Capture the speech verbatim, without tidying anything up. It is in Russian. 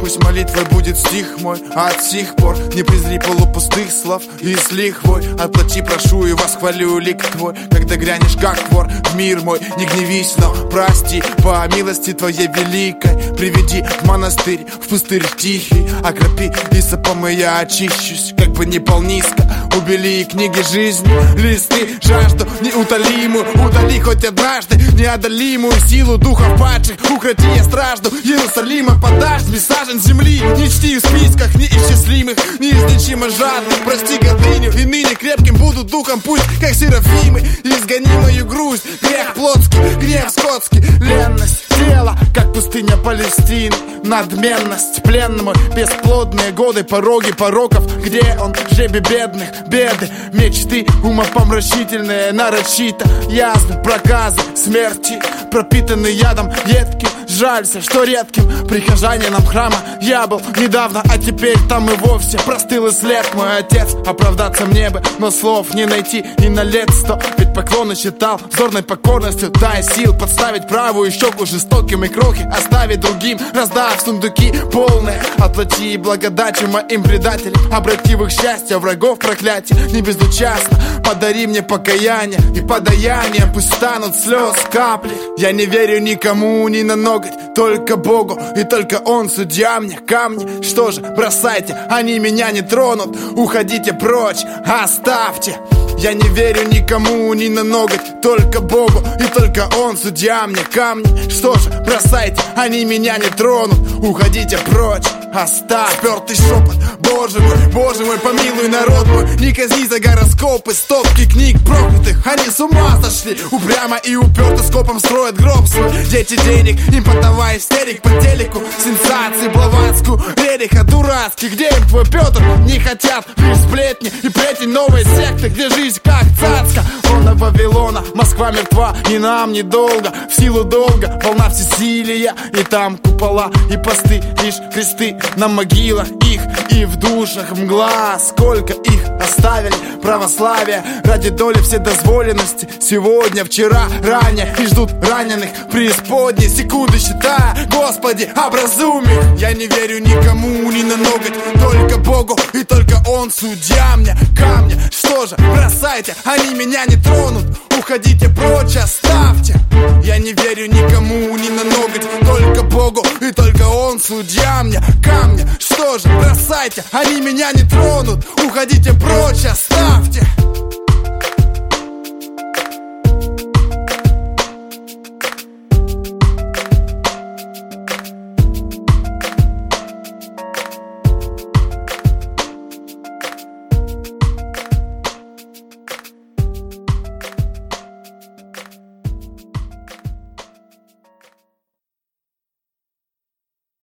Пусть молитвой будет стих мой, а от сих пор не презри полупустых слов и с лихвой. Отплати, прошу, и восхвалю лик твой, когда грянешь как вор в мир мой. Не гневись, но прости по милости твоей великой. Приведи в монастырь, в пустырь тихий, окропи исопом, и я очищусь, как бы не пал низко. Убери книги жизни, листы, жажду неутолимую, удали хоть однажды неодолимую силу духов падших. Укроти я стражду Иерусалима, подашь мессажен земли. Не чти в списках неисчислимых, неизлечимо жадных. Прости гордыню, и ныне крепким буду духом, пусть как серафимы. Изгони мою грусть, грех плотский, грех скотский, ленность тела, как пустыня Палестины, надменность, плен мой, бесплодные годы, пороги пороков, где он, жребий бедных, беды, мечты умопомрачительные, нарочито, язвы, проказы, смерти, пропитанный ядом едким. Жалься, что редким прихожанином храма я был недавно, а теперь там и вовсе простыл и след. Мой отец, оправдаться мне бы, но слов не найти и на лет сто. Ведь поклоны считал взорной покорностью, дай сил подставить правую щеку жестоким и крохи оставить другим, раздав сундуки полные. Отплати благодати моим предателям, обрати в их счастье, врагов проклятие. Не безучастно подари мне покаяние, и подаянием пусть станут слез капли. Я не верю никому ни на ноготь, только Богу, и только Он судья мне. Камни, что же, бросайте, они меня не тронут. Уходите прочь, оставьте. Я не верю никому ни на ноготь, только Богу, и только Он судья мне. Камни, что же, бросайте, они меня не тронут. Уходите прочь, оставь. Спертый шепот, Боже мой, Боже мой, помилуй народ мой. Не казни за гороскопы, стопки книг проклятых. Они с ума сошли, упрямо и уперто скопом строят гроб свой. Дети денег, им подавай истерик по телеку, сенсации, Блаватскую, Рериха, дурацкий. Где им твой Петр? Не хотят лишь сплетни и плетень новой секты, где жизнь как цацка. Лона Вавилона, Москва мертва, ни нам, ни долго. В силу долга, волна всесилия, и там купола и посты, лишь кресты на могилах их и в душах мгла. Сколько их оставили православие ради доли вседозволенности. Сегодня, вчера, ранее, и ждут раненых преисподней. Секунды считая, Господи, образуй их. Я не верю никому ни на ноготь, только Богу, и только Он судья мне. Камни, что же, бросайте, они меня не тронут. Уходите прочь, оставьте. Я не верю никому ни на ноготь, только Богу, и только Он судья мне. Камни, что же, бросайте, они меня не тронут. Уходите прочь, оставьте.